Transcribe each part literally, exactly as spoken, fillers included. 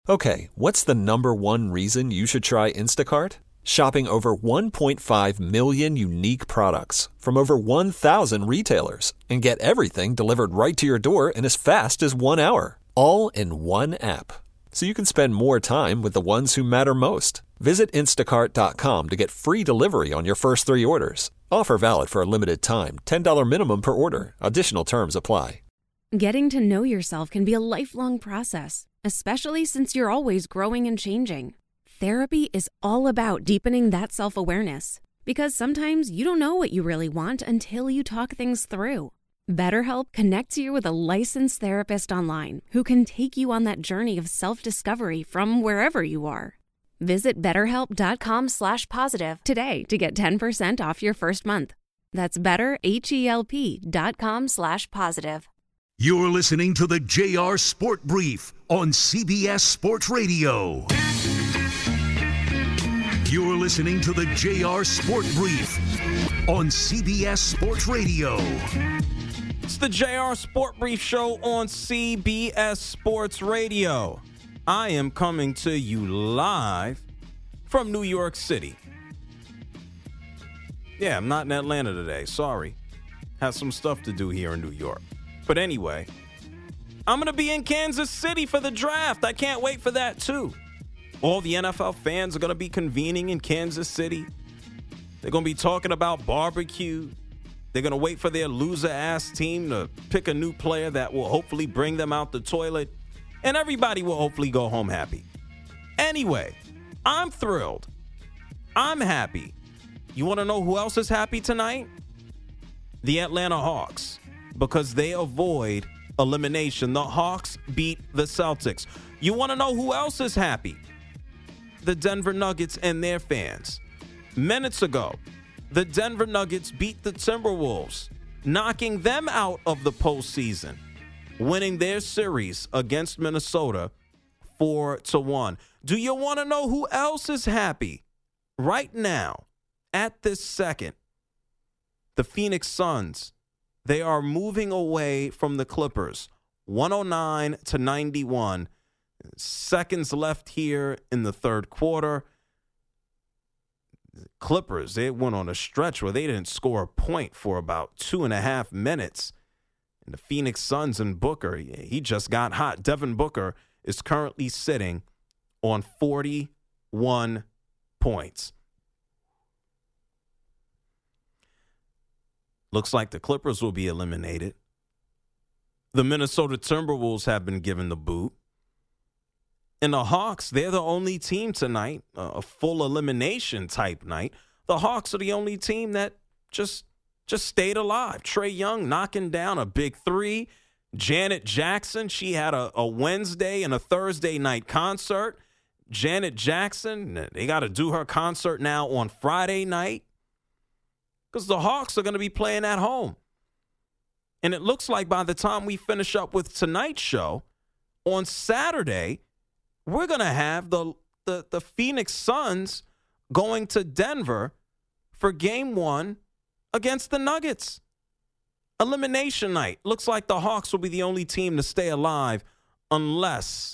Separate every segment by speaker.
Speaker 1: Okay, what's the number one reason you should try Instacart? Shopping over one point five million unique products from over one thousand retailers and get everything delivered right to your door in as fast as one hour, all in one app. So you can spend more time with the ones who matter most. Visit instacart dot com to get free delivery on your first three orders. Offer valid for a limited time. ten dollars minimum per order. Additional terms apply.
Speaker 2: Getting to know yourself can be a lifelong process, especially since you're always growing and changing. Therapy is all about deepening that self-awareness, because sometimes you don't know what you really want until you talk things through. BetterHelp connects you with a licensed therapist online who can take you on that journey of self-discovery from wherever you are. Visit betterhelp.com slash positive today to get ten percent off your first month. That's betterhelp.com slash positive.
Speaker 3: You're listening to the J R Sport Brief on C B S Sports Radio. You're listening to the J R Sport Brief on C B S Sports Radio.
Speaker 4: It's the J R Sport Brief show on C B S Sports Radio. I am coming to you live from New York City. Yeah, I'm not in Atlanta today. Sorry. Have some stuff to do here in New York. But anyway, I'm going to be in Kansas City for the draft. I can't wait for that, too. All the N F L fans are going to be convening in Kansas City. They're going to be talking about barbecue. They're going to wait for their loser-ass team to pick a new player that will hopefully bring them out the toilet. And everybody will hopefully go home happy. Anyway, I'm thrilled. I'm happy. You want to know who else is happy tonight? The Atlanta Hawks. Because they avoid elimination. The Hawks beat the Celtics. You want to know who else is happy? The Denver Nuggets and their fans. Minutes ago, the Denver Nuggets beat the Timberwolves, knocking them out of the postseason, winning their series against Minnesota four to one. Do you want to know who else is happy? Right now, at this second, the Phoenix Suns. They are moving away from the Clippers, one oh nine to ninety-one. Seconds left here in the third quarter. Clippers, they went on a stretch where they didn't score a point for about two and a half minutes. And the Phoenix Suns and Booker, he just got hot. Devin Booker is currently sitting on forty-one points. Looks like the Clippers will be eliminated. The Minnesota Timberwolves have been given the boot. And the Hawks, they're the only team tonight, a full elimination type night. The Hawks are the only team that just, just stayed alive. Trae Young knocking down a big three. Janet Jackson, she had a, a Wednesday and a Thursday night concert. Janet Jackson, they got to do her concert now on Friday night. Because the Hawks are going to be playing at home. And it looks like by the time we finish up with tonight's show, on Saturday, we're going to have the, the, the Phoenix Suns going to Denver for game one against the Nuggets. Elimination night. Looks like the Hawks will be the only team to stay alive unless,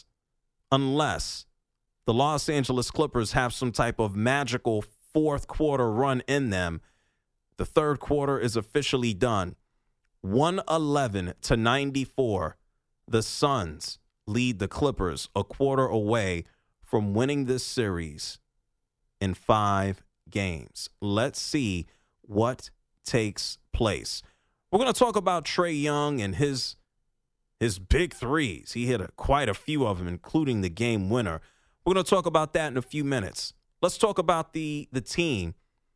Speaker 4: unless the Los Angeles Clippers have some type of magical fourth quarter run in them. The third quarter is officially done. one eleven to ninety-four. The Suns lead the Clippers a quarter away from winning this series in five games. Let's see what takes place. We're going to talk about Trae Young and his his big threes. He hit a, quite a few of them, including the game winner. We're going to talk about that in a few minutes. Let's talk about the, the team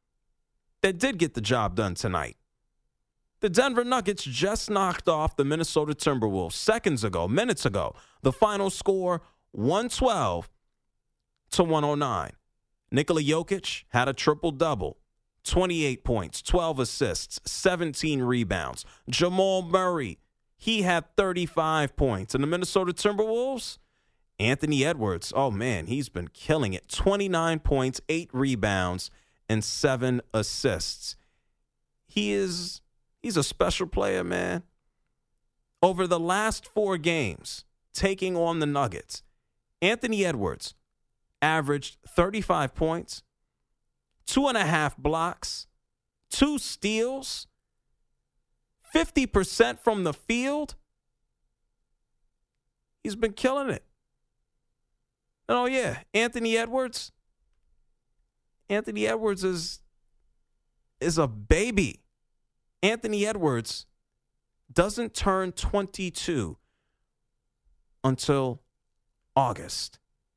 Speaker 4: that did get the job done tonight. The Denver Nuggets just knocked off the Minnesota Timberwolves seconds ago, minutes ago. The final score, one twelve to one oh nine. Nikola Jokic had a triple-double, twenty-eight points, twelve assists, seventeen rebounds. Jamal Murray, he had thirty-five points. And the Minnesota Timberwolves, Anthony Edwards, oh, man, he's been killing it. twenty-nine points, eight rebounds, and seven assists. He is, he's a special player, man. Over the last four games, taking on the Nuggets, Anthony Edwards averaged thirty-five points, two and a half blocks, two steals, fifty percent from the field. He's been killing it. And oh, yeah, Anthony Edwards. Anthony Edwards is, is a baby. Anthony Edwards doesn't turn twenty-two until August.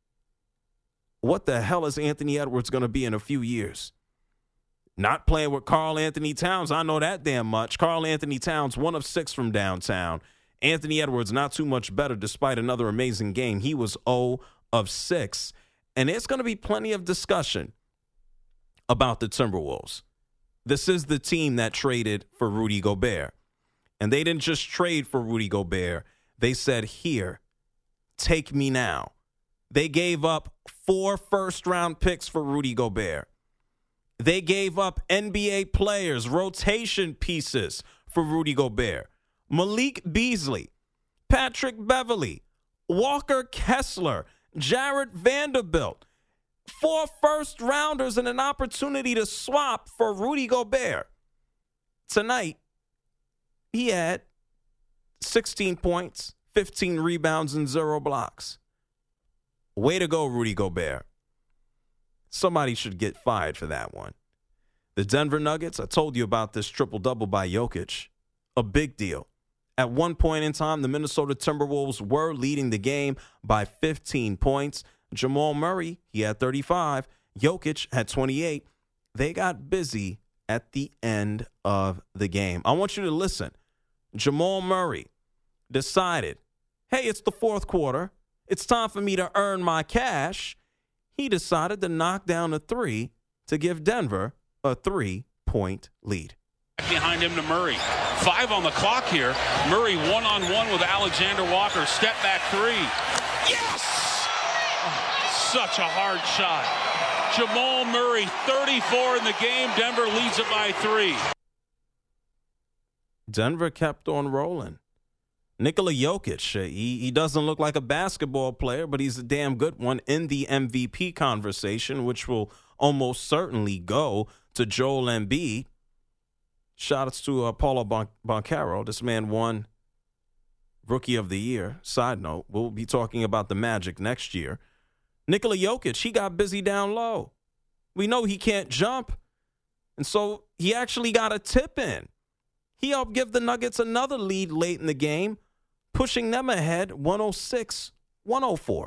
Speaker 4: What the hell is Anthony Edwards going to be in a few years? Not playing with Karl Anthony Towns. I know that damn much. Karl Anthony Towns, one of six from downtown. Anthony Edwards, not too much better despite another amazing game. He was zero of six. And there's going to be plenty of discussion about the Timberwolves. This is the team that traded for Rudy Gobert. And they didn't just trade for Rudy Gobert. They said, here, take me now. They gave up four first-round picks for Rudy Gobert. They gave up N B A players, rotation pieces for Rudy Gobert. Malik Beasley, Patrick Beverley, Walker Kessler, Jared Vanderbilt. Four first-rounders and an opportunity to swap for Rudy Gobert. Tonight, he had sixteen points, fifteen rebounds, and zero blocks. Way to go, Rudy Gobert. Somebody should get fired for that one. The Denver Nuggets, I told you about this triple-double by Jokic. A big deal. At one point in time, the Minnesota Timberwolves were leading the game by fifteen points. Jamal Murray, he had thirty-five. Jokic had twenty-eight. They got busy at the end of the game. I want you to listen. Jamal Murray decided, hey, it's the fourth quarter. It's time for me to earn my cash. He decided to knock down a three to give Denver a three-point lead.
Speaker 5: Behind him to Murray. Five on the clock here. Murray one-on-one with Alexander Walker. Step back three. Yes! Oh, such a hard shot. Jamal Murray, thirty-four in the game. Denver leads it by three.
Speaker 4: Denver kept on rolling. Nikola Jokic, he, he doesn't look like a basketball player, but he's a damn good one in the M V P conversation, which will almost certainly go to Joel Embiid. Shout-outs to uh, Paulo Bon- Banchero. This man won Rookie of the Year. Side note, we'll be talking about the Magic next year. Nikola Jokic, he got busy down low. We know he can't jump, and so he actually got a tip in. He helped give the Nuggets another lead late in the game, pushing them ahead one oh six one oh four.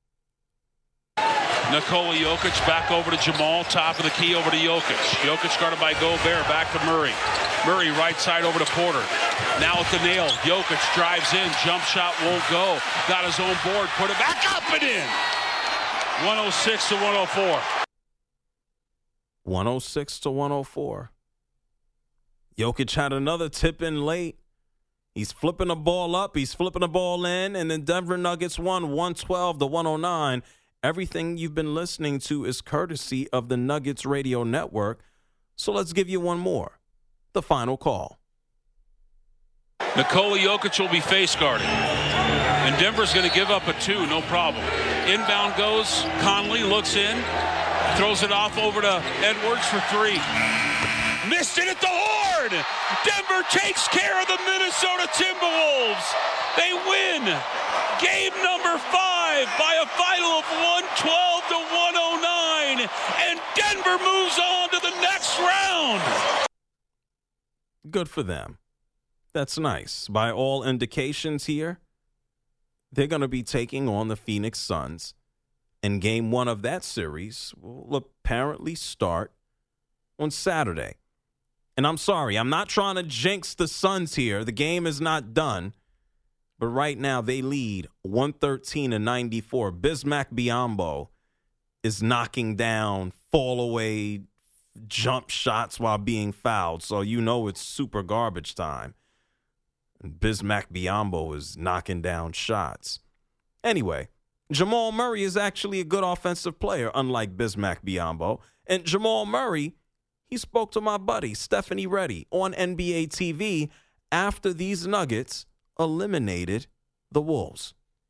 Speaker 5: Nikola Jokic back over to Jamal, top of the key over to Jokic. Jokic guarded by Gobert, back to Murray. Murray right side over to Porter. Now at the nail, Jokic drives in, jump shot won't go. Got his own board, put it back up and in. one oh six to one oh four.
Speaker 4: one oh six to one oh four. Jokic had another tip in late. He's flipping the ball up. He's flipping the ball in. And then Denver Nuggets won one twelve to one oh nine. Everything you've been listening to is courtesy of the Nuggets Radio Network. So let's give you one more. The final call.
Speaker 5: Nikola Jokic will be face guarding. And Denver's going to give up a two, no problem. Inbound goes. Conley looks in. Throws it off over to Edwards for three. Missed it at the horn. Denver takes care of the Minnesota Timberwolves. They win game number five by a final of one twelve to one oh nine. And Denver moves on to the next round.
Speaker 4: Good for them. That's nice. By all indications here, they're going to be taking on the Phoenix Suns. And game one of that series will apparently start on Saturday. And I'm sorry, I'm not trying to jinx the Suns here. The game is not done. But right now they lead one thirteen to ninety-four. Bismack Biyombo is knocking down fall away jump shots while being fouled. So you know it's super garbage time. And Bismack Biyombo is knocking down shots. Anyway, Jamal Murray is actually a good offensive player, unlike Bismack Biyombo. And Jamal Murray, he spoke to my buddy, Stephanie Reddy, on N B A T V after these Nuggets eliminated the Wolves.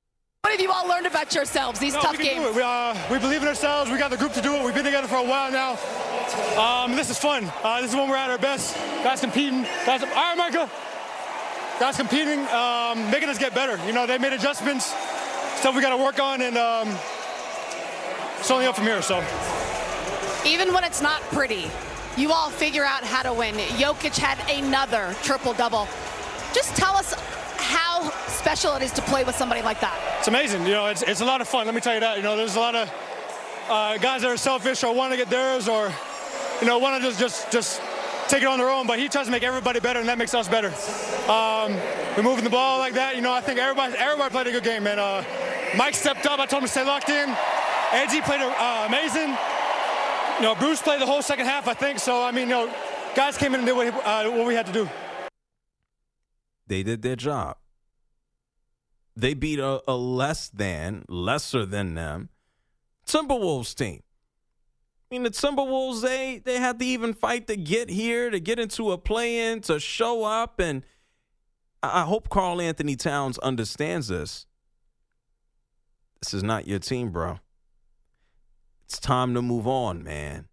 Speaker 6: What have you all learned about yourselves, these
Speaker 7: no,
Speaker 6: tough
Speaker 7: we
Speaker 6: games?
Speaker 7: We, uh, we believe in ourselves. We got the group to do it. We've been together for a while now. Um, this is fun. Uh, this is when we're at our best. Guys competing. Guys, all right, Michael. Guys competing, um, making us get better. You know, they made adjustments, stuff we got to work on, and um, it's only up from here. So,
Speaker 6: even when it's not pretty, you all figure out how to win. Jokic had another triple-double. Just tell us how special it is to play with somebody like that.
Speaker 7: It's amazing. You know, it's, it's a lot of fun. Let me tell you that. You know, there's a lot of uh, guys that are selfish or want to get theirs or, you know, want to just, just, just take it on their own. But he tries to make everybody better, and that makes us better. Um, we're moving the ball like that. You know, I think everybody, everybody played a good game, man. Uh, Mike stepped up. I told him to stay locked in. A G played uh, amazing. You know, Bruce played the whole second half, I think. So, I mean, you know, guys came in and did what, uh, what we had to do.
Speaker 4: They did their job. They beat a, a less than, lesser than them, Timberwolves team. I mean, the Timberwolves, they, they had to even fight to get here, to get into a play-in, to show up. And I, I hope Karl Anthony Towns understands this. This is not your team, bro. It's time to move on, man.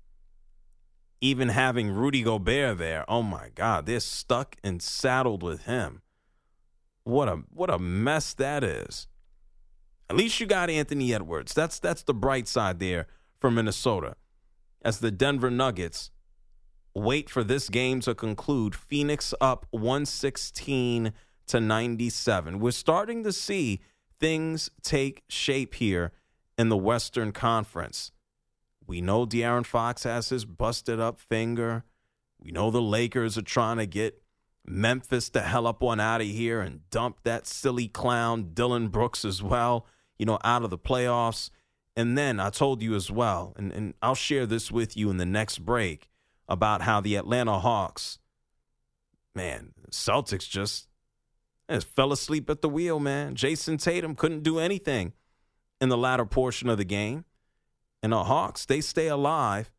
Speaker 4: Even having Rudy Gobert there, oh, my God, they're stuck and saddled with him. What a what a mess that is. At least you got Anthony Edwards. That's that's the bright side there for Minnesota. As the Denver Nuggets wait for this game to conclude, Phoenix up one sixteen to ninety-seven. We're starting to see things take shape here in the Western Conference. We know De'Aaron Fox has his busted up finger. We know the Lakers are trying to get Memphis the hell up on out of here and dump that silly clown Dillon Brooks as well, you know, out of the playoffs. And then I told you as well, and, and I'll share this with you in the next break, about how the Atlanta Hawks, man, Celtics just, just fell asleep at the wheel, man. Jason Tatum couldn't do anything in the latter portion of the game. And the Hawks, they stay alive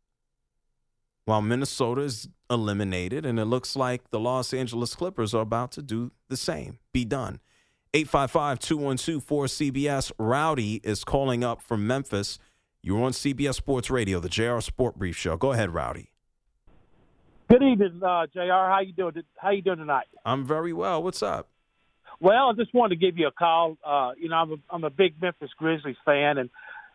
Speaker 4: while Minnesota is eliminated, and it looks like the Los Angeles Clippers are about to do the same. Be done. eight five five, two one two, four C B S. Rowdy is calling up from Memphis. You're on C B S Sports Radio, the J R Sport Brief Show. Go ahead, Rowdy.
Speaker 8: Good evening, uh, J R. How you doing? How you doing tonight?
Speaker 4: I'm very well. What's up?
Speaker 8: Well, I just wanted to give you a call. Uh, you know, I'm a, I'm a big Memphis Grizzlies fan, and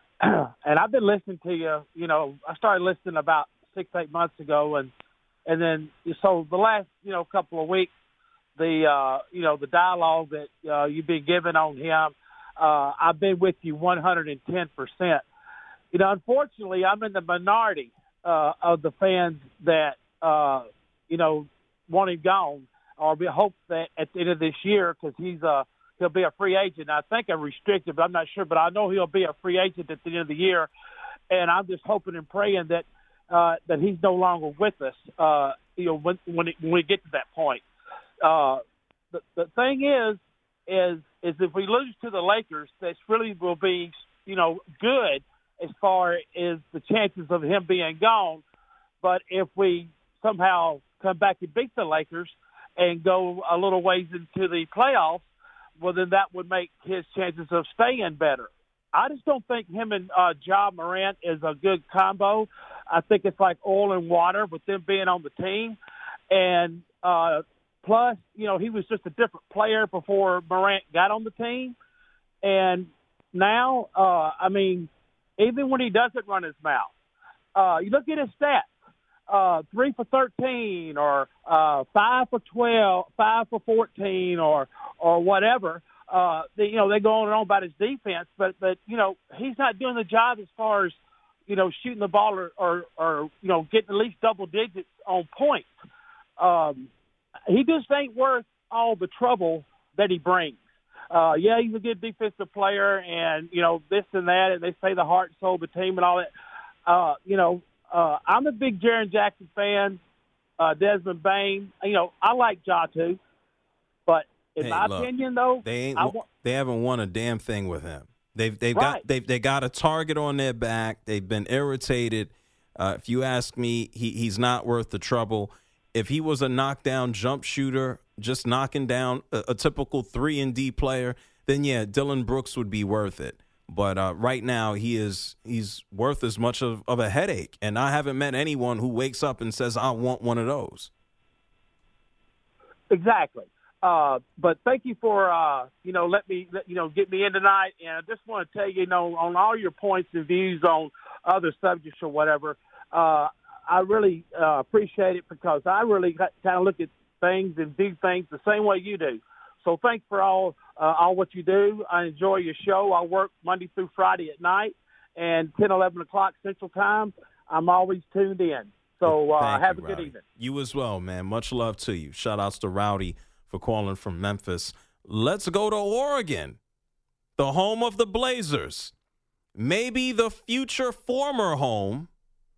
Speaker 8: and I've been listening to you. You know, I started listening about six, eight months ago, and and then so the last you know couple of weeks, the uh, you know the dialogue that uh, you've been giving on him, uh, I've been with you one hundred ten percent. You know, unfortunately, I'm in the minority uh, of the fans that uh, you know want him gone, or we hope that at the end of this year, because he's a he'll be a free agent. I think I'm restricted, but I'm not sure. But I know he'll be a free agent at the end of the year, and I'm just hoping and praying that uh, that he's no longer with us. Uh, you know, when when, it, when we get to that point, uh, the the thing is, is is if we lose to the Lakers, that really will be you know good as far as the chances of him being gone. But if we somehow come back and beat the Lakers and go a little ways into the playoffs, well, then that would make his chances of staying better. I just don't think him and uh, Ja Morant is a good combo. I think it's like oil and water with them being on the team. And uh, plus, you know, he was just a different player before Morant got on the team. And now, uh, I mean, even when he doesn't run his mouth, uh, you look at his stats. Uh, three for thirteen, or uh, five for twelve, five for fourteen, or or whatever. Uh, they, you know, they go on and on about his defense, but but you know he's not doing the job as far as you know shooting the ball or or, or you know getting at least double digits on points. Um, he just ain't worth all the trouble that he brings. Uh, yeah, he's a good defensive player, and you know this and that, and they say the heart and soul of the team and all that. Uh, you know. Uh, I'm a big Jaren Jackson fan, uh, Desmond Bain. You know, I like Ja too, but in
Speaker 4: hey,
Speaker 8: my
Speaker 4: look,
Speaker 8: opinion, though,
Speaker 4: they ain't,
Speaker 8: I want,
Speaker 4: they haven't won a damn thing with him. They've they've
Speaker 8: right.
Speaker 4: got they've they got a target on their back. They've been irritated. Uh, if you ask me, he he's not worth the trouble. If he was a knockdown jump shooter, just knocking down a, a typical three and D player, then yeah, Dylan Brooks would be worth it. But uh, right now, he is he's worth as much of, of a headache. And I haven't met anyone who wakes up and says, I want one of those.
Speaker 8: Exactly. Uh, but thank you for, uh, you know, let me, let, you know, get me in tonight. And I just want to tell you, you know, on all your points and views on other subjects or whatever, uh, I really uh, appreciate it because I really kind of look at things and do things the same way you do. So thanks for all uh, all what you do. I enjoy your show. I work Monday through Friday at night, and ten, eleven o'clock Central Time, I'm always tuned in. So uh, have
Speaker 4: you,
Speaker 8: a good
Speaker 4: Rowdy.
Speaker 8: evening.
Speaker 4: You as well, man. Much love to you. Shout-outs to Rowdy for calling from Memphis. Let's go to Oregon, the home of the Blazers. Maybe the future former home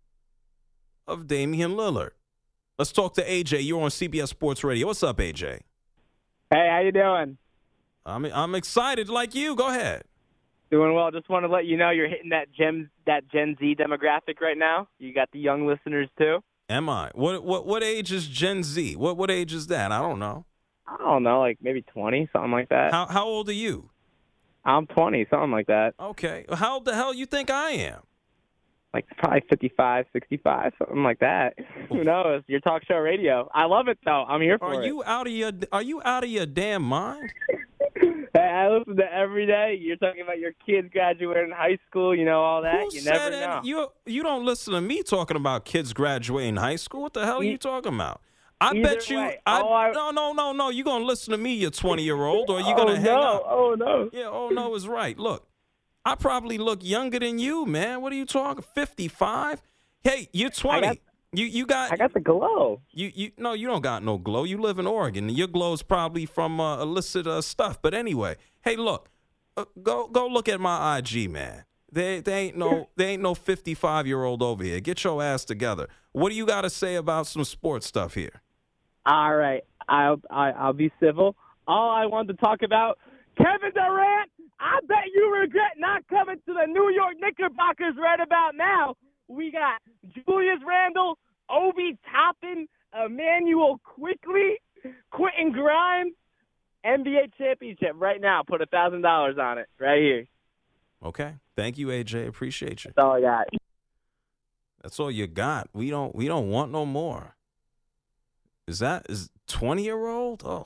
Speaker 4: of Damian Lillard. Let's talk to A J. You're on C B S Sports Radio. What's up, A J?
Speaker 9: Hey, how you doing?
Speaker 4: I'm I'm excited like you. Go ahead.
Speaker 9: Doing well. Just want to let you know you're hitting that Gen that Gen Z demographic right now. You got the young listeners too.
Speaker 4: Am I? What what what age is Gen Z? What what age is that? I don't know.
Speaker 9: I don't know, like maybe twenty, something like that.
Speaker 4: How how old are you?
Speaker 9: I'm twenty, something like that.
Speaker 4: Okay. How old the hell you think I am?
Speaker 9: Like probably fifty-five, sixty-five, something like that. Who knows? Your talk show radio. I love it though. I'm here for
Speaker 4: are
Speaker 9: it.
Speaker 4: You out of your Are you out of your damn mind?
Speaker 9: Hey, I listen to every day. You're talking about your kids graduating high school, you know, all that.
Speaker 4: Who
Speaker 9: you
Speaker 4: said
Speaker 9: never
Speaker 4: any-
Speaker 9: know.
Speaker 4: You you don't listen to me talking about kids graduating high school. What the hell are
Speaker 9: E-
Speaker 4: you talking about? I
Speaker 9: Either
Speaker 4: bet you.
Speaker 9: way.
Speaker 4: I,
Speaker 9: Oh, I-
Speaker 4: no, no, no, no. You're going to listen to me, you twenty-year-old, or you're
Speaker 9: oh,
Speaker 4: going to hang
Speaker 9: no.
Speaker 4: up.
Speaker 9: Oh, no.
Speaker 4: Yeah, oh, no is right. Look, I probably look younger than you, man. What are you talking? fifty-five? Hey, you're twenty.
Speaker 9: I got-
Speaker 4: you you got
Speaker 9: I got the glow.
Speaker 4: you you no, you don't got no glow. You live in Oregon. Your glow's probably from uh, illicit uh, stuff. But anyway, hey, look, uh, go go look at my I G, man. They they ain't no they ain't no fifty-five year old over here. Get your ass together. What do you got to say about some sports stuff here?
Speaker 9: All right, I'll I, I'll be civil. All I wanted to talk about, Kevin Durant. I bet you regret not coming to the New York Knickerbockers right about now. We got Julius Randle, Obi Toppin, Emmanuel Quickly, Quentin Grimes, N B A championship right now. Put a thousand dollars on it right here.
Speaker 4: Okay, thank you, A J. Appreciate you.
Speaker 9: That's all I got.
Speaker 4: That's all you got. We don't we don't want no more. Is that is twenty year old? Oh,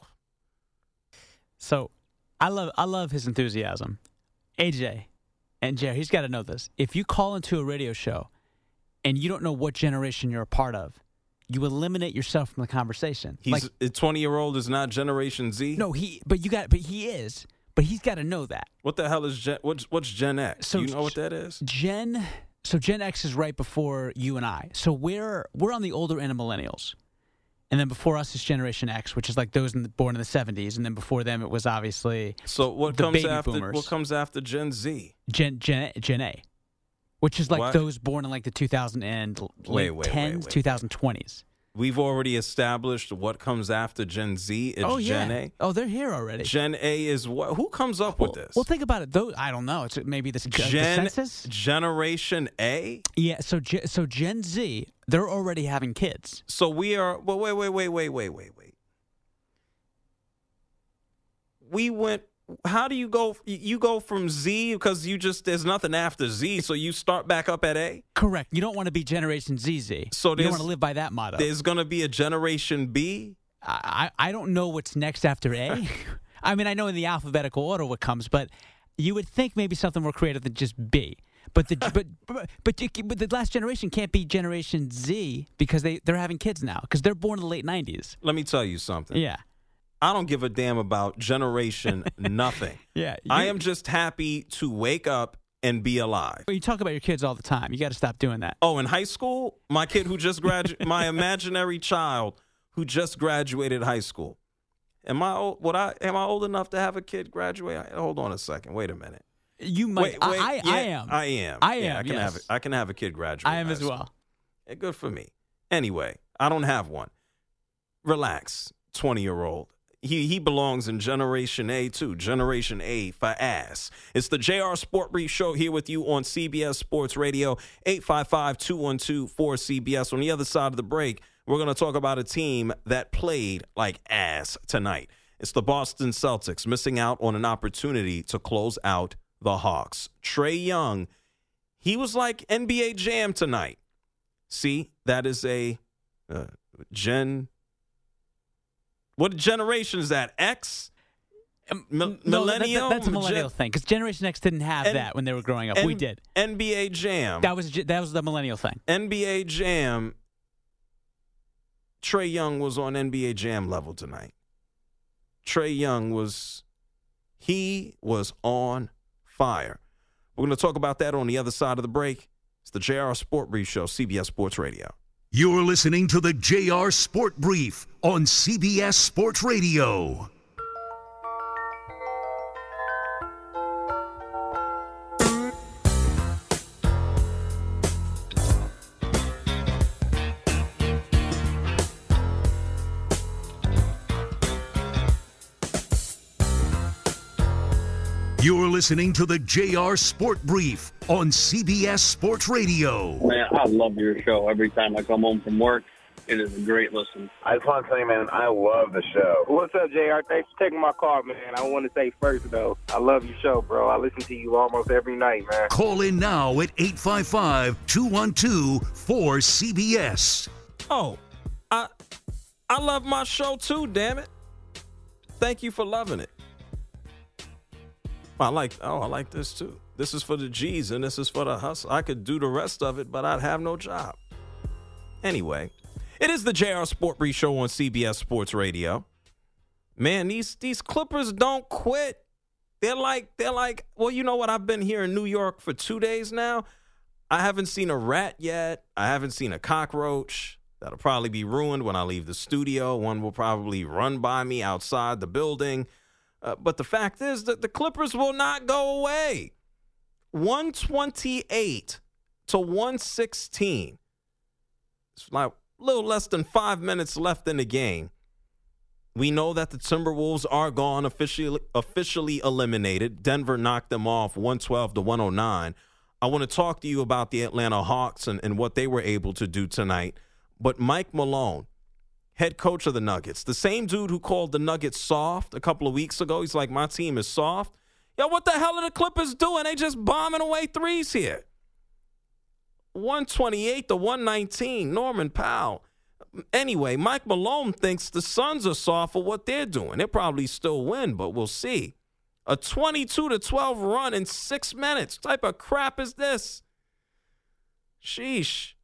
Speaker 10: So, I love I love his enthusiasm. A J and Jerry, he's got to know this. If you call into a radio show and you don't know what generation you're a part of, you eliminate yourself from the conversation.
Speaker 4: he's
Speaker 10: like,
Speaker 4: a twenty year old is not Generation Z.
Speaker 10: no, he. But you got. But he is. But he's got to know that.
Speaker 4: What the hell is Gen? What's what's Gen X?
Speaker 10: So
Speaker 4: you know what that is?
Speaker 10: Gen. So Gen X is right before you and I. So we're we're on the older end of millennials, and then before us is Generation X, which is like those in the, born in the seventies, and then before them it was obviously
Speaker 4: So what
Speaker 10: the
Speaker 4: comes
Speaker 10: baby
Speaker 4: after?
Speaker 10: boomers.
Speaker 4: What comes after Gen Z?
Speaker 10: Gen Gen Gen A, which is like
Speaker 4: What?
Speaker 10: those born in like the two thousand and
Speaker 4: Wait,
Speaker 10: late
Speaker 4: wait, wait,
Speaker 10: tens,
Speaker 4: wait.
Speaker 10: two thousand twenties.
Speaker 4: We've already established what comes after Gen Z. It's
Speaker 10: Oh yeah.
Speaker 4: Gen A.
Speaker 10: Oh, they're here already.
Speaker 4: Gen A is what? Who comes up
Speaker 10: well,
Speaker 4: with this?
Speaker 10: well, think about it. Though I don't know. It's maybe this
Speaker 4: Gen
Speaker 10: the census.
Speaker 4: Generation A.
Speaker 10: Yeah. So Ge- so Gen Z, they're already having kids.
Speaker 4: So we are. Well, wait, wait, wait, wait, wait, wait, wait. We went. How do you go? You go from Z because you just there's nothing after Z, so you start back up at A.
Speaker 10: Correct. You don't want to be Generation Z Z.
Speaker 4: So
Speaker 10: you
Speaker 4: there's-
Speaker 10: don't want to live by that motto.
Speaker 4: There's gonna be a Generation B.
Speaker 10: I I don't know what's next after A. I mean, I know in the alphabetical order what comes, but you would think maybe something more creative than just B. But the but but but, you, but the last generation can't be Generation Z because they they're having kids now because they're born in the late nineties.
Speaker 4: Let me tell you something.
Speaker 10: Yeah.
Speaker 4: I don't give a damn about generation nothing.
Speaker 10: Yeah.
Speaker 4: I
Speaker 10: you-
Speaker 4: am just happy to wake up and be alive.
Speaker 10: You talk about your kids all the time. You got to stop doing that.
Speaker 4: Oh, in high school, my kid who just graduated, my imaginary child who just graduated high school. Am I old? What I am I old enough to have a kid graduate? Hold on a second. Wait a minute.
Speaker 10: You might.
Speaker 4: Wait, wait.
Speaker 10: I, I,
Speaker 4: yeah,
Speaker 10: I am.
Speaker 4: I am.
Speaker 10: I
Speaker 4: Yeah,
Speaker 10: am,
Speaker 4: I can
Speaker 10: yes.
Speaker 4: have. A, I can have a kid graduate.
Speaker 10: I am
Speaker 4: high
Speaker 10: as
Speaker 4: school.
Speaker 10: well.
Speaker 4: Yeah, good for me. Anyway, I don't have one. Relax, twenty-year-old. He he belongs in Generation A too. Generation A for ass. It's the J R Sport Brief Show here with you on C B S Sports Radio. eight five five, two one two, four C B S. On the other side of the break, we're going to talk about a team that played like ass tonight. It's the Boston Celtics missing out on an opportunity to close out the Hawks. Trae Young, he was like N B A Jam tonight. See, that is a uh, gen. What generation is that? X? M-
Speaker 10: no,
Speaker 4: millennium?
Speaker 10: That, that, that's a millennial
Speaker 4: Gen-
Speaker 10: thing because Generation X didn't have
Speaker 4: N-
Speaker 10: that when they were growing up.
Speaker 4: N-
Speaker 10: we did.
Speaker 4: N B A Jam.
Speaker 10: That was that was the millennial thing.
Speaker 4: N B A Jam. Trae Young was on N B A Jam level tonight. Trae Young was, he was on fire. We're going to talk about that on the other side of the break. It's the J R Sport Brief Show, C B S Sports Radio.
Speaker 3: You're listening to the J R Sport Brief on C B S Sports Radio. You're listening to the J R Sport Brief on C B S Sports Radio.
Speaker 11: Man, I love your show. Every time I come home from work, it is a great listen.
Speaker 12: I just want to say, man, I love the show. What's up, J R? Thanks for taking my call, man. I want to say first, though, I love your show, bro. I listen to you almost every night, man.
Speaker 3: Call in now at eight five five, two one two, four C B S.
Speaker 4: Oh, I I love my show too, damn it. Thank you for loving it. I like, oh, I like this too. This is for the G's and this is for the hustle. I could do the rest of it, but I'd have no job. Anyway, it is the J R Sport Brief Show on C B S Sports Radio. Man, these these Clippers don't quit. They're like, they're like, well, you know what? I've been here in New York for two days now. I haven't seen a rat yet. I haven't seen a cockroach. That'll probably be ruined when I leave the studio. One will probably run by me outside the building. Uh, but the fact is that the Clippers will not go away. one twenty-eight to one sixteen. It's like a little less than five minutes left in the game. We know that the Timberwolves are gone, officially officially eliminated. Denver knocked them off one twelve to one oh nine. I want to talk to you about the Atlanta Hawks and, and what they were able to do tonight. But Mike Malone, head coach of the Nuggets, the same dude who called the Nuggets soft a couple of weeks ago. He's like, my team is soft. Yo, what the hell are the Clippers doing? They just bombing away threes here. one twenty-eight to one nineteen, Norman Powell. Anyway, Mike Malone thinks the Suns are soft for what they're doing. They'll probably still win, but we'll see. A twenty-two to twelve run in six minutes. What type of crap is this? Sheesh.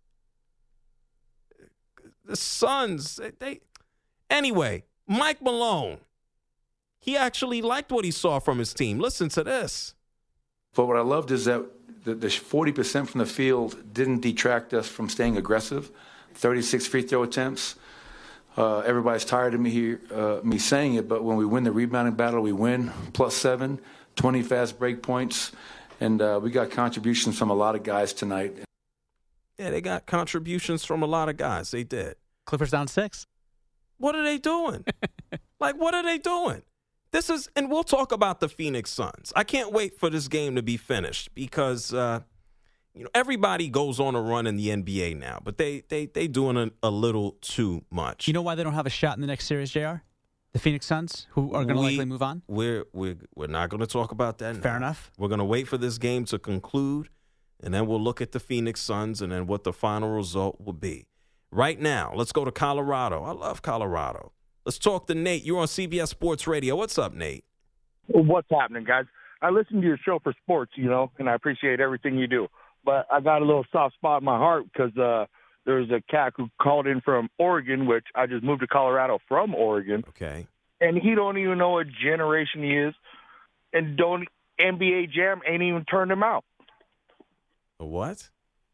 Speaker 4: The Suns, they, they anyway, Mike Malone, he actually liked what he saw from his team. Listen to this.
Speaker 13: But what I loved is that the, the forty percent from the field didn't detract us from staying aggressive. thirty-six free throw attempts. Uh, everybody's tired of me here, uh, me saying it, but when we win the rebounding battle, we win plus seven, twenty fast break points, and uh, we got contributions from a lot of guys tonight.
Speaker 4: Yeah, they got contributions from a lot of guys. They did.
Speaker 10: Clippers down six.
Speaker 4: What are they doing? Like, what are they doing? This is, and we'll talk about the Phoenix Suns. I can't wait for this game to be finished because, uh, you know, everybody goes on a run in the N B A now, but they they they doing a, a little too much.
Speaker 10: You know why they don't have a shot in the next series, J R? The Phoenix Suns, who are going to likely move on?
Speaker 4: We're, we're, we're not going to talk about that now.
Speaker 10: Fair enough.
Speaker 4: We're going to wait for this game to conclude, and then we'll look at the Phoenix Suns and then what the final result will be. Right now, let's go to Colorado. I love Colorado. Let's talk to Nate. You're on C B S Sports Radio. What's up, Nate?
Speaker 14: What's happening, guys? I listen to your show for sports, you know, and I appreciate everything you do. But I got a little soft spot in my heart because uh, there's a cat who called in from Oregon, which I just moved to Colorado from Oregon.
Speaker 4: Okay.
Speaker 14: And he don't even know what generation he is, and don't N B A Jam ain't even turned him out.
Speaker 4: A what?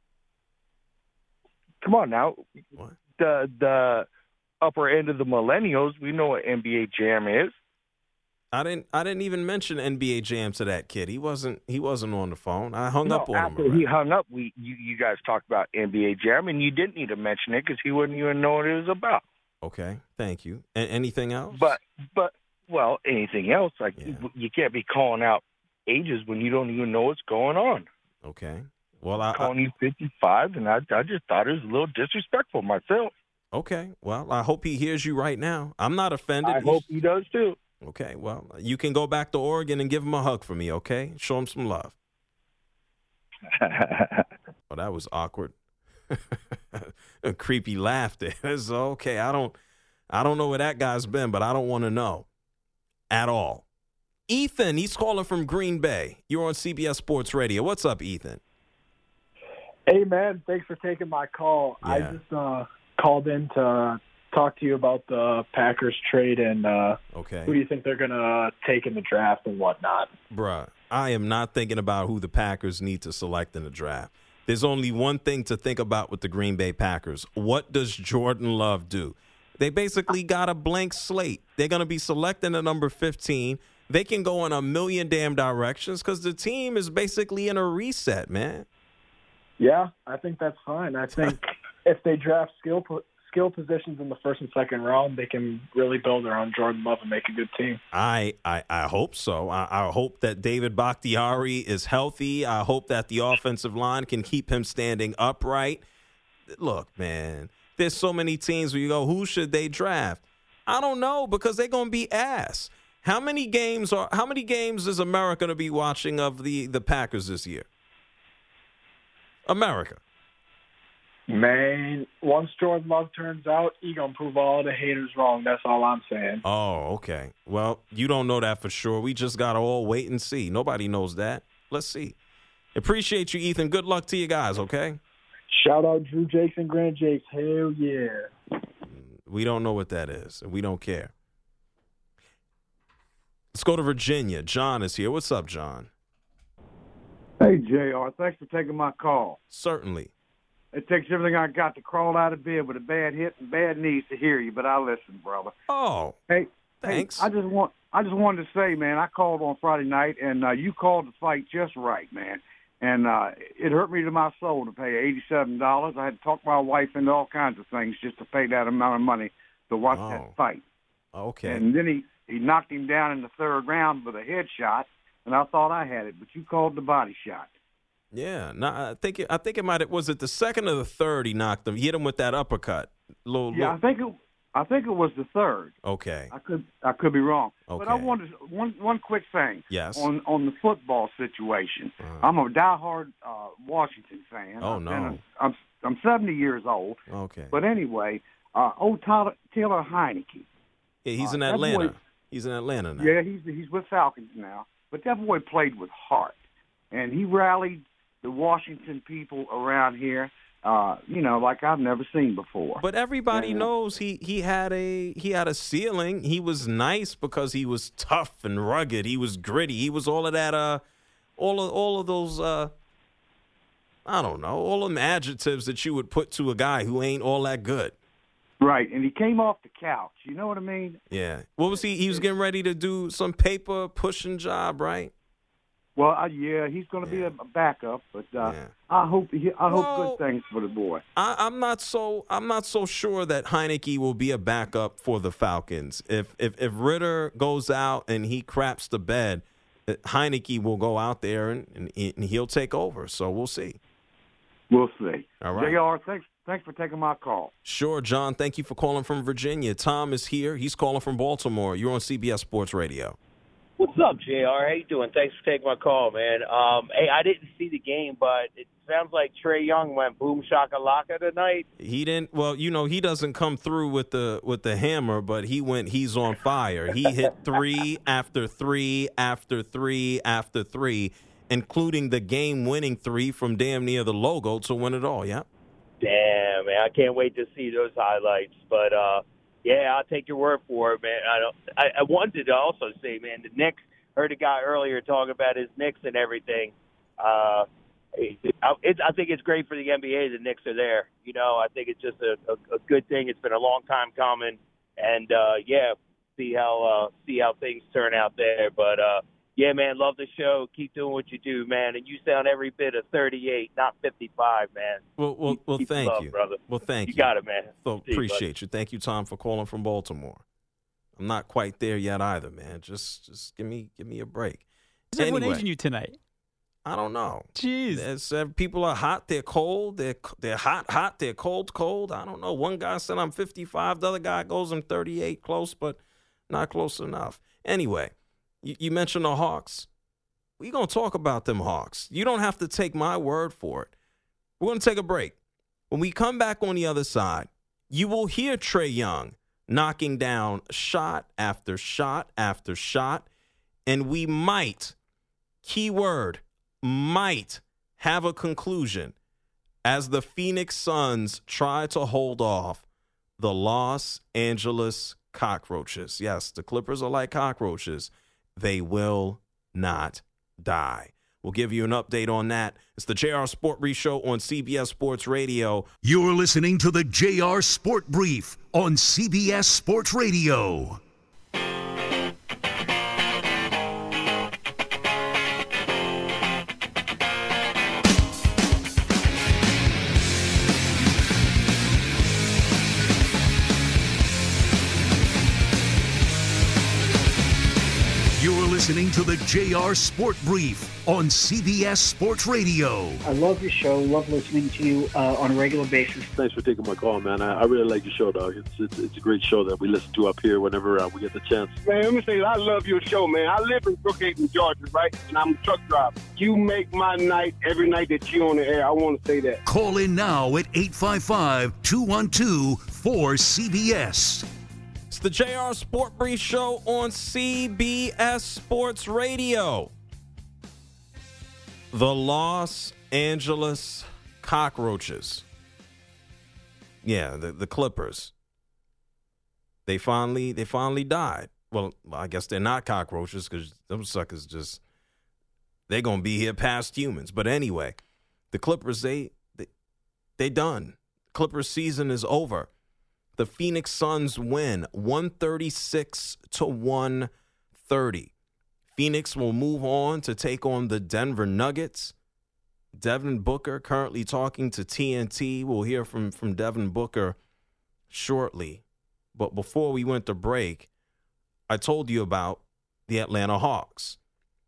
Speaker 14: Come on now.
Speaker 4: What?
Speaker 14: The the upper end of the millennials, we know what N B A Jam is.
Speaker 4: I didn't. I didn't even mention N B A Jam to that kid. He wasn't. He wasn't on the phone. I hung
Speaker 14: no,
Speaker 4: up on
Speaker 14: after
Speaker 4: him. After
Speaker 14: he hung up, we you, you guys talked about N B A Jam, and you didn't need to mention it because he wouldn't even know what it was about.
Speaker 4: Okay, thank you. And anything else?
Speaker 14: But but well, anything else? Like
Speaker 4: Yeah.
Speaker 14: you can't be calling out ages when you don't even know what's going on.
Speaker 4: Okay. Well, I,
Speaker 14: calling
Speaker 4: I
Speaker 14: you fifty-five, and I I just thought it was a little disrespectful myself.
Speaker 4: okay. Well, I hope he hears you right now. I'm not offended.
Speaker 14: I
Speaker 4: He's-
Speaker 14: hope he does too.
Speaker 4: Okay, well, you can go back to Oregon and give him a hug for me, okay? Show him some love. Oh, that was awkward. A creepy laugh there. It's okay. I don't, I don't know where that guy's been, but I don't want to know at all. Ethan, he's calling from Green Bay. You're on C B S Sports Radio. What's up, Ethan?
Speaker 15: Hey, man. Thanks for taking my call.
Speaker 4: Yeah.
Speaker 15: I just uh, called in to talk to you about the Packers trade and uh,
Speaker 4: okay.
Speaker 15: who do you think they're going to take in the draft and whatnot?
Speaker 4: Bruh, I am not thinking about who the Packers need to select in the draft. There's only one thing to think about with the Green Bay Packers. What does Jordan Love do? They basically got a blank slate. They're going to be selecting the number fifteen. They can go in a million damn directions because the team is basically in a reset, man.
Speaker 15: Yeah, I think that's fine. I think if they draft skill skill positions in the first and second round, they can really build around Jordan Love and make a good team.
Speaker 4: I I, I hope so. I, I hope that David Bakhtiari is healthy. I hope that the offensive line can keep him standing upright. Look, man, there's so many teams where you go, who should they draft? I don't know because they're going to be ass. How many games are how many games is America going to be watching of the, the Packers this year? America.
Speaker 15: Man, once Jordan Love turns out, he gonna prove all the haters wrong. That's all I'm saying.
Speaker 4: Oh, okay. Well, you don't know that for sure. We just got to all wait and see. Nobody knows that. Let's see. Appreciate you, Ethan. Good luck to you guys, okay?
Speaker 15: Shout out Drew Jakes and Grant Jakes. Hell yeah.
Speaker 4: We don't know what that is, and we don't care. Let's go to Virginia. John is here. What's up, John?
Speaker 16: Hey, J R. Thanks for taking my call.
Speaker 4: Certainly.
Speaker 16: It takes everything I got to crawl out of bed with a bad hip and bad knees to hear you, but I listen, brother.
Speaker 4: Oh,
Speaker 16: hey,
Speaker 4: thanks.
Speaker 16: Hey, I just want, I just wanted to say, man, I called on Friday night, and uh, you called the fight just right, man. And uh, it hurt me to my soul to pay eighty-seven dollars. I had to talk my wife into all kinds of things just to pay that amount of money to watch
Speaker 4: Oh.
Speaker 16: that fight.
Speaker 4: Okay.
Speaker 16: And then he, he knocked him down in the third round with a headshot, and I thought I had it, but you called the body shot.
Speaker 4: Yeah, no, I think it, I think it might have, was it the second or the third he knocked him? He hit him with that uppercut. Little,
Speaker 16: Yeah, I
Speaker 4: little,
Speaker 16: think it, I think it was the third.
Speaker 4: okay.
Speaker 16: I could I could be wrong. But I
Speaker 4: Okay.
Speaker 16: wanted one one quick thing.
Speaker 4: Yes.
Speaker 16: On on the football situation.
Speaker 4: Uh-huh.
Speaker 16: I'm a diehard uh, Washington fan.
Speaker 4: Oh,
Speaker 16: I've
Speaker 4: no.
Speaker 16: been a- I'm I'm seventy years old.
Speaker 4: Okay.
Speaker 16: But anyway, uh, old Tyler, Taylor Heineke.
Speaker 4: Yeah, he's
Speaker 16: Uh,
Speaker 4: in
Speaker 16: that
Speaker 4: Atlanta.
Speaker 16: boy-
Speaker 4: He's in Atlanta now.
Speaker 16: Yeah, he's he's with Falcons now. But that boy played with heart, and he rallied the Washington people around here. Uh, you know, like I've never seen before.
Speaker 4: But everybody
Speaker 16: Yeah.
Speaker 4: knows he, he had a he had a ceiling. He was nice because he was tough and rugged. He was gritty. He was all of that uh all of all of those uh I don't know, all of them adjectives that you would put to a guy who ain't all that good.
Speaker 16: Right, and he came off the couch. You know what I mean?
Speaker 4: Yeah. What was he he was getting ready to do some paper pushing job, right?
Speaker 16: Well, uh, yeah, he's going to be a, a backup, but uh, I hope he, I hope
Speaker 4: Well-
Speaker 16: good things for the boy.
Speaker 4: I, I'm not so I'm not so sure that Heineke will be a backup for the Falcons. If if if Ritter goes out and he craps the bed, uh, Heineke will go out there and, and, and he'll take over. So we'll see.
Speaker 16: We'll see.
Speaker 4: All right.
Speaker 16: J R, thanks thanks for taking my call.
Speaker 4: Sure, John. Thank you for calling from Virginia. Tom is here. He's calling from Baltimore. You're on C B S Sports Radio.
Speaker 17: What's up, J R? How you doing? Thanks for taking my call, man. Um, hey, I didn't see the game, but it sounds like Trae Young went boom shakalaka tonight.
Speaker 4: He didn't. Well, you know, he doesn't come through with the with the hammer, but he went. He's on fire. He hit three after three after three after three, including the game-winning three from damn near the logo to win it all. Yeah.
Speaker 17: Damn, man, I can't wait to see those highlights. But uh, yeah, I'll take your word for it, man. I don't. I, I wanted to also say, man, the Knicks. Heard a guy earlier talk about his Knicks and everything. Uh, it, it, I think it's great for the N B A the Knicks are there. You know, I think it's just a, a, a good thing. It's been a long time coming, and uh, yeah, see how uh, see how things turn out there. But uh, yeah, man, love the show. Keep doing what you do, man. And you sound every bit of thirty-eight, not fifty-five, man.
Speaker 4: Well, well, well.
Speaker 17: Keep the
Speaker 4: Thank
Speaker 17: love,
Speaker 4: you,
Speaker 17: brother.
Speaker 4: Well, thank you.
Speaker 17: You got it, man.
Speaker 4: So
Speaker 17: See you,
Speaker 4: appreciate you. Thank you, Tom, for calling from Baltimore. I'm not quite there yet either, man. Just, just give me, give me a break.
Speaker 10: Is everyone
Speaker 4: Anyway.
Speaker 10: aging you tonight?
Speaker 4: I don't know.
Speaker 10: Jeez.
Speaker 4: There's, uh, people are hot. They're cold. They're they're hot, hot. They're cold, cold. I don't know. One guy said I'm fifty-five. The other guy goes I'm thirty-eight, close, but not close enough. Anyway, you, you mentioned the Hawks. We're going to talk about them Hawks. You don't have to take my word for it. We're going to take a break. When we come back on the other side, you will hear Trae Young knocking down shot after shot after shot, and we might, keyword, might have a conclusion as the Phoenix Suns try to hold off the Los Angeles Cockroaches. Yes, the Clippers are like cockroaches. They will not die. We'll give you an update on that. It's the J R Sport Brief Show on C B S Sports Radio.
Speaker 3: You're listening to the J R Sport Brief on C B S Sports Radio. Listening to the J R Sport Brief on C B S Sports Radio.
Speaker 18: I love your show. Love listening to you uh, on a regular basis.
Speaker 19: Thanks for taking my call, man. I, I really like your show, dog. It's, it's it's a great show that we listen to up here whenever uh, we get the chance.
Speaker 12: Man, let me say, I love your show, man. I live in Brookhaven, Georgia, right? And I'm a truck driver. You make my night every night that you're on the air. I want to say that.
Speaker 3: Call in now at eight five five, two one two, four C B S.
Speaker 4: It's the J R Sport Brief Show on C B S Sports Radio. The Los Angeles Cockroaches. Yeah, the, the Clippers. They finally they finally died. Well, I guess they're not cockroaches because them suckers just, they're going to be here past humans. But anyway, the Clippers, they, they, they done. Clippers season is over. The Phoenix Suns win one thirty-six to one thirty. Phoenix will move on to take on the Denver Nuggets. Devin Booker currently talking to T N T. We'll hear from, from Devin Booker shortly. But before we went to break, I told you about the Atlanta Hawks.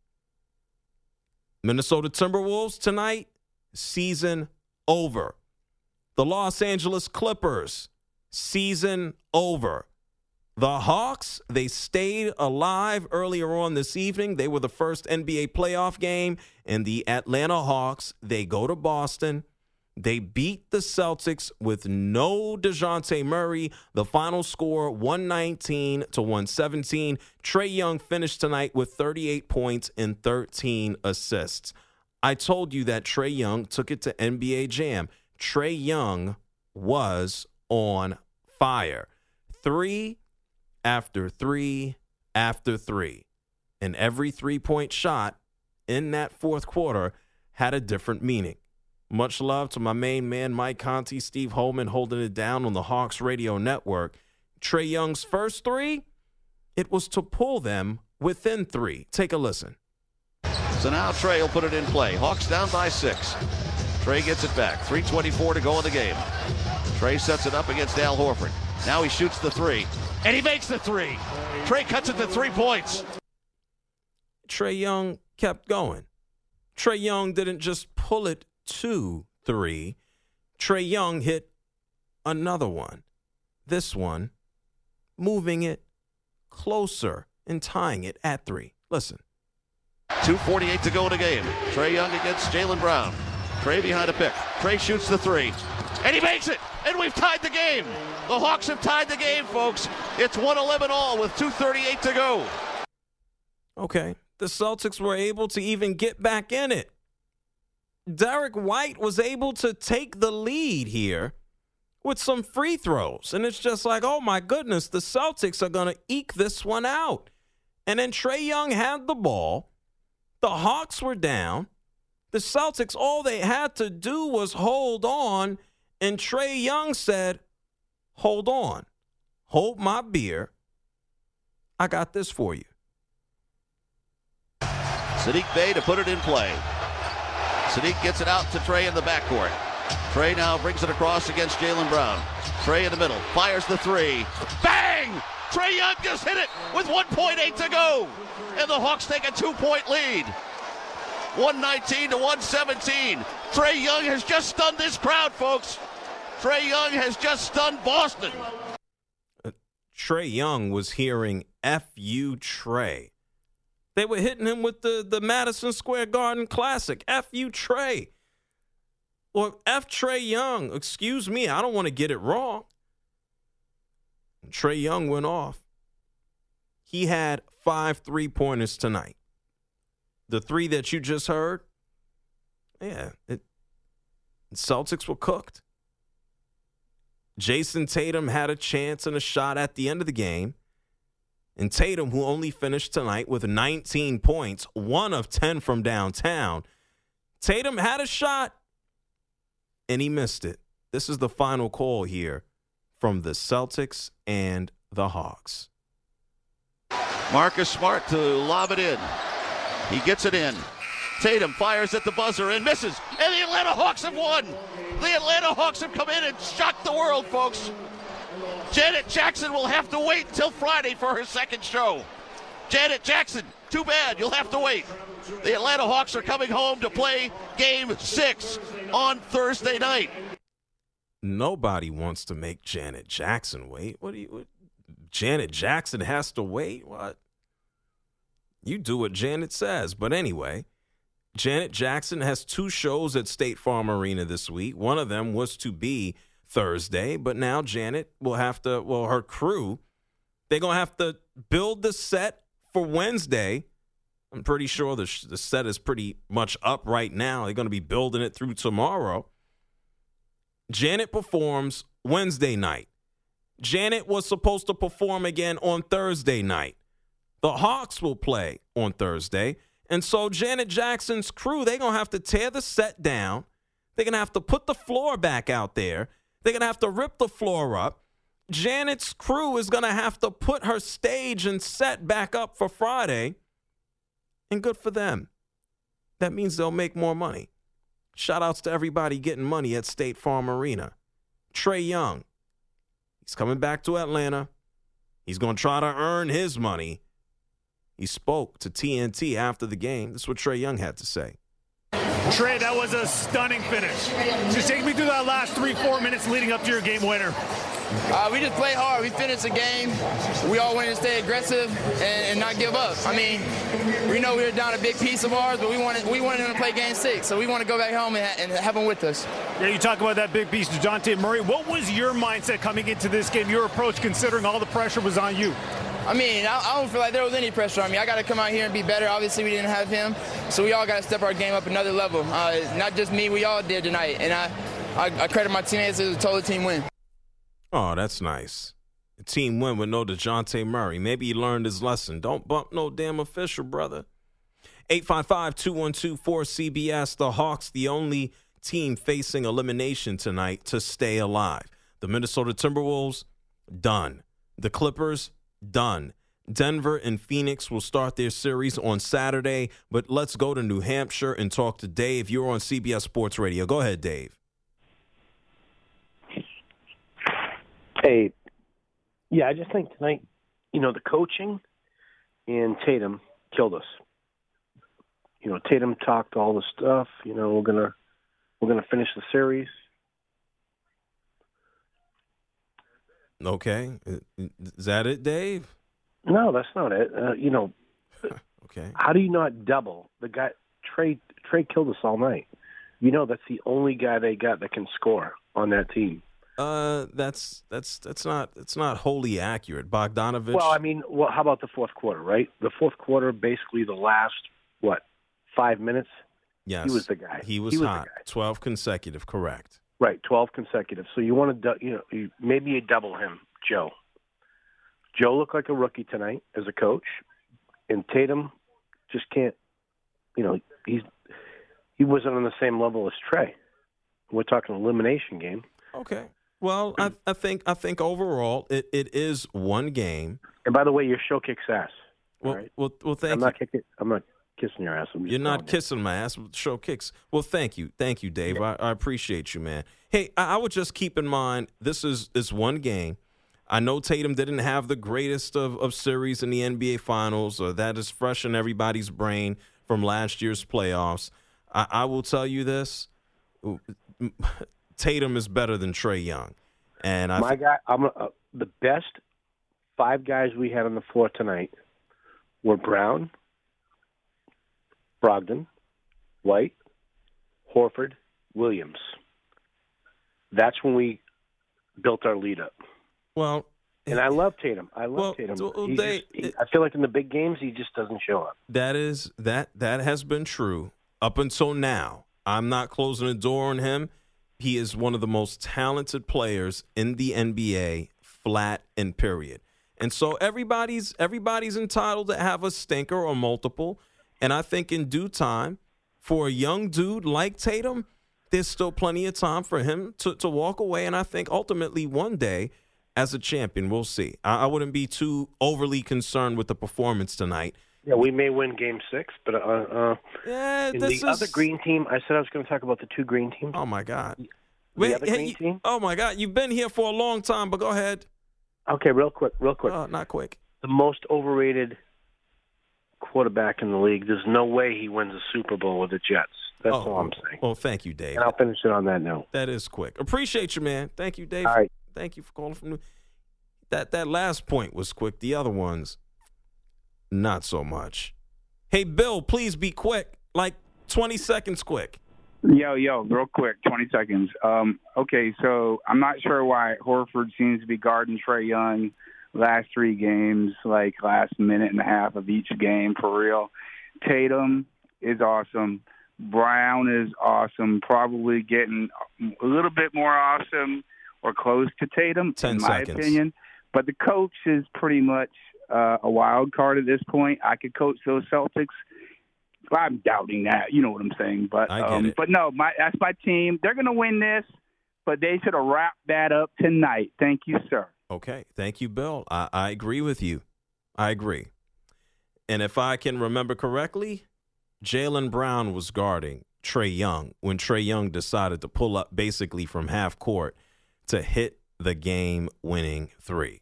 Speaker 4: Minnesota Timberwolves tonight, season over. The Los Angeles Clippers, season over. The Hawks, they stayed alive earlier on this evening. They were the first N B A playoff game. And the Atlanta Hawks, they go to Boston. They beat the Celtics with no DeJounte Murray. The final score, one nineteen to one seventeen. Trae Young finished tonight with thirty-eight points and thirteen assists. I told you that Trae Young took it to N B A Jam. Trae Young was on fire. Three after three after three. And every three-point shot in that fourth quarter had a different meaning. Much love to my main man, Mike Conti, Steve Holman, holding it down on the Hawks radio network. Trae Young's first three, it was to pull them within three. Take a listen.
Speaker 20: So now Trae will put it in play. Hawks down by six. Trae gets it back. three twenty-four to go in the game. Trae sets it up against Al Horford. Now he shoots the three. And he makes the three. Trae cuts it to three points.
Speaker 4: Trae Young kept going. Trae Young didn't just pull it to three. Trae Young hit another one. This one, moving it closer and tying it at three. Listen.
Speaker 20: two forty-eight to go in the game. Trae Young against Jaylen Brown. Trae behind a pick. Trae shoots the three. And he makes it. And we've tied the game. The Hawks have tied the game, folks. It's one eleven all with two thirty-eight to go.
Speaker 4: Okay. The Celtics were able to even get back in it. Derek White was able to take the lead here with some free throws. And it's just like, oh, my goodness, the Celtics are going to eke this one out. And then Trae Young had the ball. The Hawks were down. The Celtics, all they had to do was hold on. And Trae Young said, hold on. Hold my beer. I got this for you.
Speaker 20: Saddiq Bey to put it in play. Saddiq gets it out to Trae in the backcourt. Trae now brings it across against Jaylen Brown. Trae in the middle, fires the three. Bang! Trae Young just hit it with one point eight to go. And the Hawks take a two-point lead. one nineteen to one seventeen. Trae Young has just stunned this crowd, folks. Trae Young has just stunned Boston.
Speaker 4: Uh, Trae Young was hearing F you Trae. They were hitting him with the, the Madison Square Garden Classic. F you Trae. Or F Trae Young. Excuse me, I don't want to get it wrong. Trae Young went off. He had five three-pointers tonight. The three that you just heard, yeah, it, Celtics were cooked. Jason Tatum had a chance and a shot at the end of the game. And Tatum, who only finished tonight with nineteen points, one of ten from downtown, Tatum had a shot, and he missed it. This is the final call here from the Celtics and the Hawks.
Speaker 20: Marcus Smart to lob it in. He gets it in. Tatum fires at the buzzer and misses. And the Atlanta Hawks have won. The Atlanta Hawks have come in and shocked the world, folks. Janet Jackson will have to wait until Friday for her second show. Janet Jackson, too bad. You'll have to wait. The Atlanta Hawks are coming home to play game six on Thursday night.
Speaker 4: Nobody wants to make Janet Jackson wait. What do you... What? Janet Jackson has to wait? What? You do what Janet says. But anyway, Janet Jackson has two shows at State Farm Arena this week. One of them was to be Thursday, but now Janet will have to, well, her crew, they're going to have to build the set for Wednesday. I'm pretty sure the, the set is pretty much up right now. They're going to be building it through tomorrow. Janet performs Wednesday night. Janet was supposed to perform again on Thursday night. The Hawks will play on Thursday. And so Janet Jackson's crew, they're going to have to tear the set down. They're going to have to put the floor back out there. They're going to have to rip the floor up. Janet's crew is going to have to put her stage and set back up for Friday. And good for them. That means they'll make more money. Shout outs to everybody getting money at State Farm Arena. Trae Young. He's coming back to Atlanta. He's going to try to earn his money. He spoke to T N T after the game. This is what Trae Young had to say.
Speaker 21: Trae, that was a stunning finish. Just take me through that last three, four minutes leading up to your game winner.
Speaker 22: Uh, we just play hard. We finished the game. We all wanted to stay aggressive and, and not give up. I mean, we know we were down a big piece of ours, but we wanted we wanted them to play game six, so we want to go back home and, ha- and have them with us.
Speaker 21: Yeah, you talk about that big piece, DeJounte Murray. What was your mindset coming into this game, your approach, considering all the pressure was on you?
Speaker 22: I mean, I, I don't feel like there was any pressure on me. I got to come out here and be better. Obviously, we didn't have him, so we all got to step our game up another level. Uh, not just me, we all did tonight, and I, I, I credit my teammates. It was a total team win.
Speaker 4: Oh, that's nice. The team win with no DeJounte Murray. Maybe he learned his lesson. Don't bump no damn official, brother. eight five five, two one two, four C B S. The Hawks, the only team facing elimination tonight to stay alive. The Minnesota Timberwolves, done. The Clippers, done. Denver and Phoenix will start their series on Saturday, but let's go to New Hampshire and talk to Dave. You're on C B S Sports Radio. Go ahead, Dave.
Speaker 23: Hey, yeah, I just think tonight, you know, the coaching and Tatum killed us. You know, Tatum talked all the stuff. You know, we're gonna we're gonna finish the series.
Speaker 4: Okay, is that it, Dave?
Speaker 23: No, that's not it. Uh, you know,
Speaker 4: okay.
Speaker 23: How do you not double the guy? Trae Trae killed us all night. You know, that's the only guy they got that can score on that team.
Speaker 4: Uh, that's that's that's not it's not wholly accurate. Bogdanovich.
Speaker 23: Well, I mean, well, how about the fourth quarter? Right, the fourth quarter, basically the last what five minutes.
Speaker 4: Yes,
Speaker 23: he was the guy.
Speaker 4: He was,
Speaker 23: he was
Speaker 4: hot.
Speaker 23: The guy.
Speaker 4: Twelve consecutive, correct?
Speaker 23: Right, twelve consecutive. So you want to, you know, you, maybe you double him, Joe. Joe looked like a rookie tonight as a coach, and Tatum just can't. You know, he's he wasn't on the same level as Trae. We're talking elimination game.
Speaker 4: Okay. Well, I, I think I think overall it, it is one game.
Speaker 23: And by the way, your show kicks ass.
Speaker 4: Well,
Speaker 23: right?
Speaker 4: well, well, thank
Speaker 23: I'm
Speaker 4: you.
Speaker 23: Not kicking, I'm not kissing your ass. I'm just
Speaker 4: You're not
Speaker 23: you.
Speaker 4: kissing my ass. The show kicks. Well, thank you, thank you, Dave. I, I appreciate you, man. Hey, I, I would just keep in mind this is this one game. I know Tatum didn't have the greatest of, of series in the N B A Finals. Or that is fresh in everybody's brain from last year's playoffs. I, I will tell you this. Tatum is better than Trae Young, and I
Speaker 23: my guy, I'm uh, the best five guys we had on the floor tonight were Brown, Brogdon, White, Horford, Williams. That's when we built our lead up.
Speaker 4: Well,
Speaker 23: and I love Tatum. I love
Speaker 4: well,
Speaker 23: Tatum.
Speaker 4: well,
Speaker 23: He
Speaker 4: they,
Speaker 23: just, he, I feel like in the big games, he just doesn't show up.
Speaker 4: That is that that has been true up until now. I'm not closing the door on him. He is one of the most talented players in the N B A, flat and period. And so everybody's everybody's entitled to have a stinker or multiple. And I think in due time, for a young dude like Tatum, there's still plenty of time for him to, to walk away. And I think ultimately one day, as a champion, we'll see. I, I wouldn't be too overly concerned with the performance tonight.
Speaker 23: Yeah, we may win Game Six, but uh, uh,
Speaker 4: yeah,
Speaker 23: in
Speaker 4: this
Speaker 23: the
Speaker 4: is...
Speaker 23: other green team, I said I was going to talk about the two green teams.
Speaker 4: Oh my God!
Speaker 23: The
Speaker 4: Wait,
Speaker 23: other
Speaker 4: hey,
Speaker 23: green team.
Speaker 4: Oh my God! You've been here for a long time, but go ahead.
Speaker 23: Okay, real quick, real quick.
Speaker 4: Uh, not quick.
Speaker 23: The most overrated quarterback in the league. There's no way he wins a Super Bowl with the Jets. That's
Speaker 4: oh,
Speaker 23: all I'm saying.
Speaker 4: Well, thank you, Dave.
Speaker 23: And I'll finish it on that note.
Speaker 4: That is quick. Appreciate you, man. Thank you, Dave.
Speaker 23: All right.
Speaker 4: Thank you for calling from New. That that last point was quick. The other ones, not so much. Hey, Bill, please be quick. Like twenty seconds quick.
Speaker 1: Yo, yo, real quick, twenty seconds. Um, okay, so I'm not sure why Horford seems to be guarding Trae Young last three games, like last minute and a half of each game, for real. Tatum is awesome. Brown is awesome, probably getting a little bit more awesome or close to Tatum,
Speaker 4: Ten
Speaker 1: in my
Speaker 4: seconds.
Speaker 1: opinion. But the coach is pretty much uh, a wild card at this point. I could coach those Celtics. I'm doubting that. You know what I'm saying. But
Speaker 4: I get
Speaker 1: um,
Speaker 4: it.
Speaker 1: but no, my that's my team. They're going to win this, but they should have wrapped that up tonight. Thank you, sir.
Speaker 4: Okay. Thank you, Bill. I, I agree with you. I agree. And if I can remember correctly, Jaylen Brown was guarding Trae Young when Trae Young decided to pull up basically from half court to hit the game-winning three.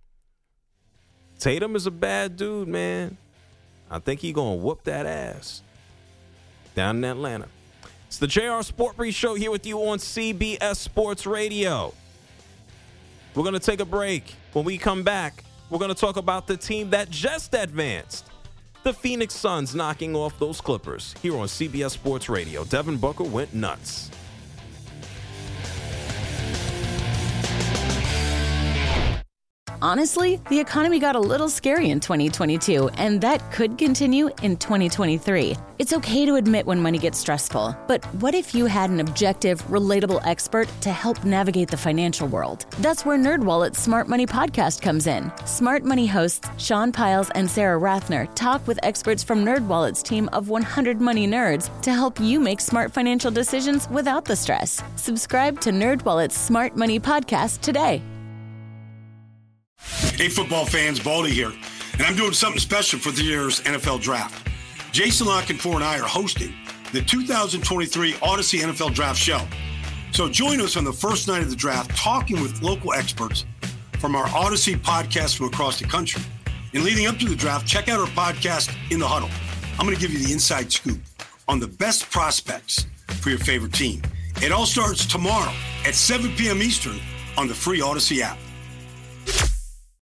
Speaker 4: Tatum is a bad dude, man. I think he gonna whoop that ass down in Atlanta. It's the J R Sport Brief Show here with you on C B S Sports Radio. We're gonna take a break. When we come back, we're gonna talk about the team that just advanced. The Phoenix Suns knocking off those Clippers here on C B S Sports Radio. Devin Booker went nuts.
Speaker 2: Honestly, the economy got a little scary in twenty twenty-two, and that could continue in twenty twenty-three. It's okay to admit when money gets stressful, but what if you had an objective, relatable expert to help navigate the financial world? That's where NerdWallet's Smart Money podcast comes in. Smart Money hosts Sean Piles and Sarah Rathner talk with experts from NerdWallet's team of one hundred money nerds to help you make smart financial decisions without the stress. Subscribe to NerdWallet's Smart Money podcast today.
Speaker 5: Hey, football fans, Baldy here, and I'm doing something special for the year's N F L Draft. Jason La Canfora and I are hosting the two thousand twenty-three Odyssey N F L Draft Show. So join us on the first night of the draft, talking with local experts from our Odyssey podcast from across the country. And leading up to the draft, check out our podcast, In the Huddle. I'm going to give you the inside scoop on the best prospects for your favorite team. It all starts tomorrow at seven p.m. Eastern on the free Odyssey app.